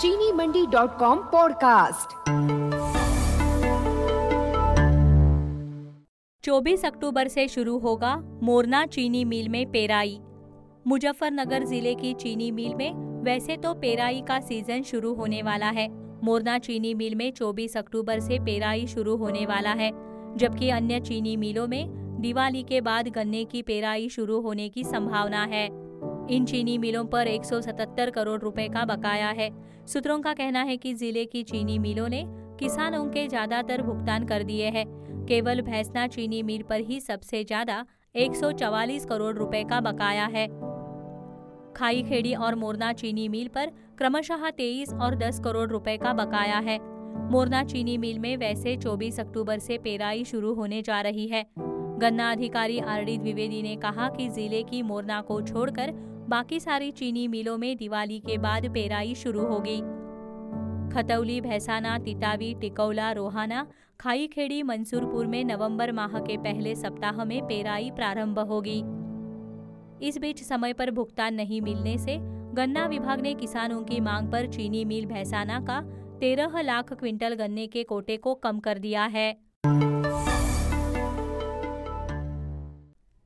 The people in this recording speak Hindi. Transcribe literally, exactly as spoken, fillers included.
चीनी मंडी डॉट कॉम पॉडकास्ट। चौबीस अक्टूबर से शुरू होगा मोरना चीनी मिल में पेराई। मुजफ्फरनगर जिले की चीनी मिल में वैसे तो पेराई का सीजन शुरू होने वाला है। मोरना चीनी मिल में चौबीस अक्टूबर से पेराई शुरू होने वाला है, जबकि अन्य चीनी मिलों में दिवाली के बाद गन्ने की पेराई शुरू होने की संभावना है। इन चीनी मिलों पर एक सौ सतहत्तर करोड़ रुपए का बकाया है। सूत्रों का कहना है कि जिले की चीनी मिलों ने किसानों के ज्यादातर भुगतान कर दिए हैं। केवल भैंसना चीनी मिल पर ही सबसे ज्यादा एक सौ चवालीस करोड़ रुपए का बकाया है। खाई खेड़ी और मोरना चीनी मिल पर क्रमशः तेईस और दस करोड़ रुपए का बकाया है। मोरना चीनी मिल में वैसे चौबीस अक्टूबर से पेराई शुरू होने जा रही है। गन्ना अधिकारी आर डी द्विवेदी ने कहा कि जिले की मोरना को छोड़कर बाकी सारी चीनी मिलों में दिवाली के बाद पेराई शुरू होगी। खतौली, भैंसाना, तितावी, टिकौला, रोहाना, खाई खेड़ी, मंसूरपुर में नवंबर माह के पहले सप्ताह में पेराई प्रारंभ होगी। इस बीच समय पर भुगतान नहीं मिलने से गन्ना विभाग ने किसानों की मांग पर चीनी मिल भैंसाना का तेरह लाख क्विंटल गन्ने के कोटे को कम कर दिया है।